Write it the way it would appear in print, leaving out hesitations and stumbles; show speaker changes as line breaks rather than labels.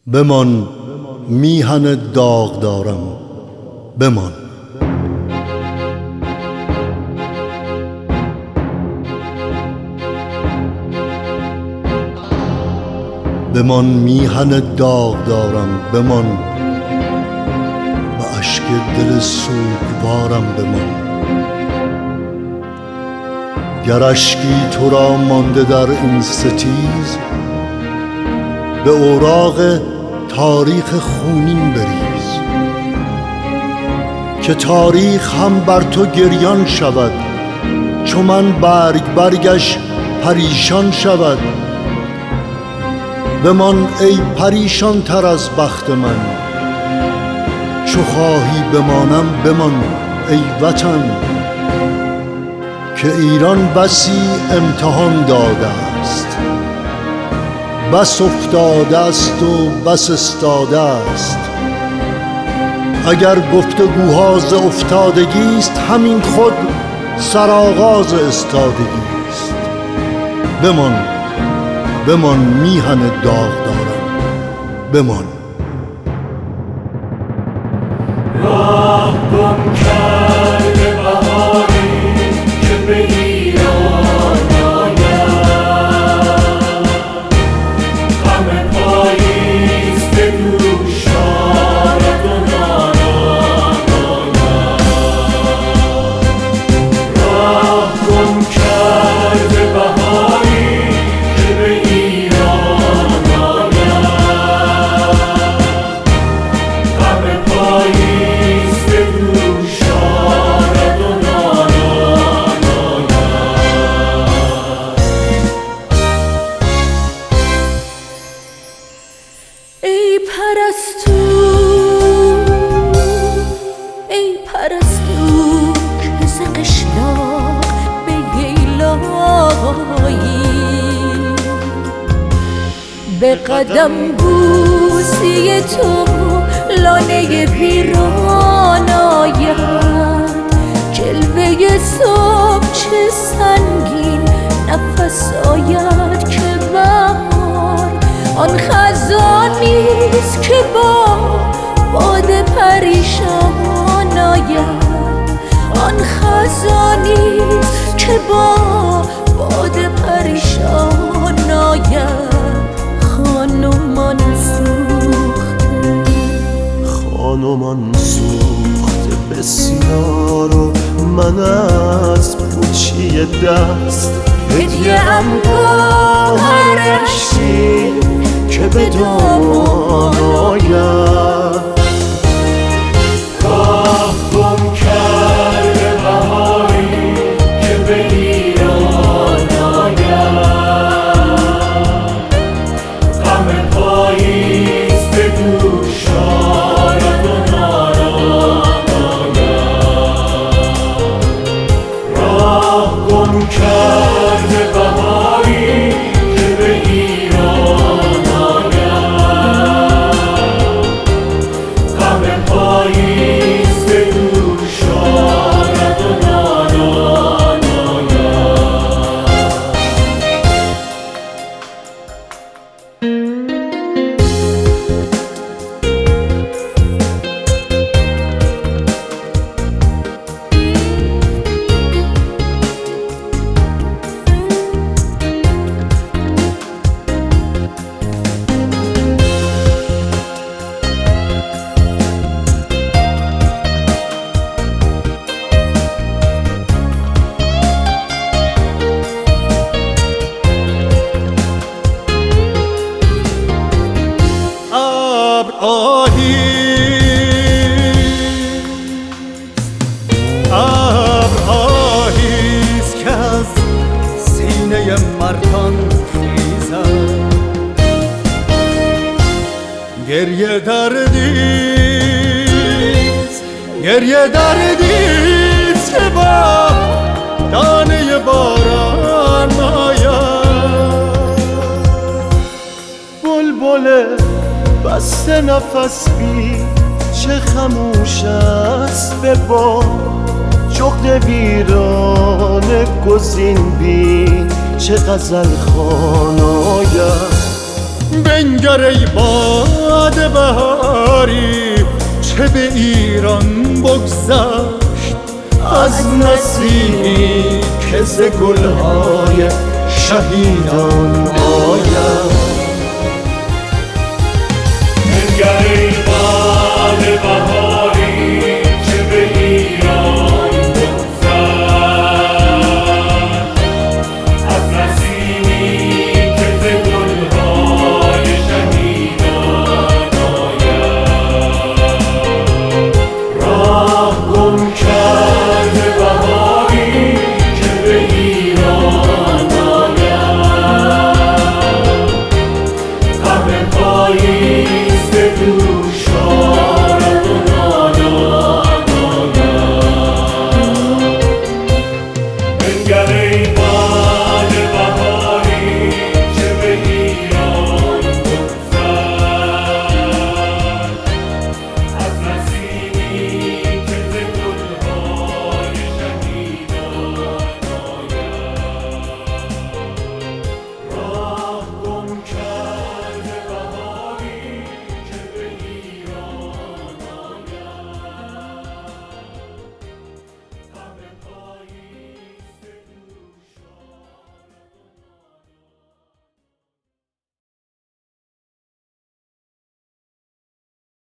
بمان میهن داغ دارم، بمان. بمان میهن داغ دارم، بمان. به اشک دل سوگوارم بمان. گر اشکی تو را مانده در این ستیز، به اوراق تاریخ خونین بریز، که تاریخ هم بر تو گریان شود، چو من برگش پریشان شود. بمان ای پریشان تر از بخت من، چو خواهی بمانم بمان ای وطن. که ایران بسی امتحان داده است، بس افتاده است و بس استاده است. اگر گفتگوها ز افتادگی است، همین خود سرآغاز استادگی است. بمان بمان میهن داغ دارم، بمان.
راه گم کرده بهاری که به ایران آید، غم پاییز به دوش آرد و نالان آید. راه گم کرده بهاری که به ایران آید، غم پاییز به دوش آرد و نالان آید. ای پرستو که ز قشلاق به ییلایی، به قدم بوسی تو لانه ویران آید. جلوه صبح چه سنگین نفس آید که بهار آن خزانیست که با باد پریشان آید. آن خزانیست که با باد پریشان آید. خانمان سوخته بسیار و من از پوچی دست هدیه ام گوهر اشکی که به دامان آید. راه گم کرده بهاری که به ایران آید، غم پاییز به دوش آرد و نالان آید. راه گم کرده بهاری که به ایران آید، غم پاییز به دوش آرد و نالان ابرهاییست که از سینه مردان خیزد. گریه دردیست که با دانه باران آید. بلبل بسته نفس بی چه خموش است به باد. جغد ویران گزین بین چه غزل خوان آید. بنگر
بنگر ای باد بهاری چه به ایران بگذشت
از نسیمی که ز گلهای شهیدان